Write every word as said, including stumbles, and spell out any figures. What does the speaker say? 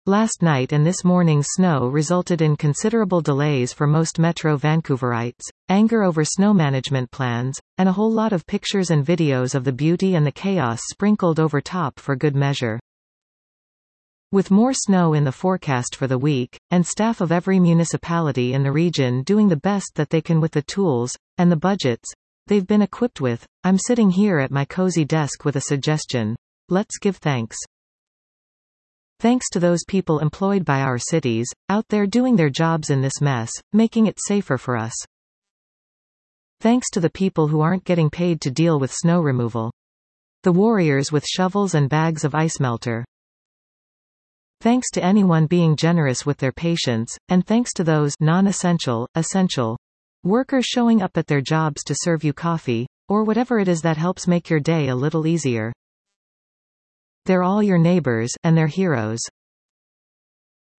Last night and this morning's snow resulted in considerable delays for most Metro Vancouverites, anger over snow management plans, and a whole lot of pictures and videos of the beauty and the chaos sprinkled over top for good measure. With more snow in the forecast for the week, and staff of every municipality in the region doing the best that they can with the tools, and the budgets they've been equipped with, I'm sitting here at my cozy desk with a suggestion. Let's give thanks. Thanks to those people employed by our cities, out there doing their jobs in this mess, making it safer for us. Thanks to the people who aren't getting paid to deal with snow removal. The warriors with shovels and bags of ice melter. Thanks to anyone being generous with their patience, and thanks to those non-essential, essential workers showing up at their jobs to serve you coffee, or whatever it is that helps make your day a little easier. They're all your neighbors, and they're heroes.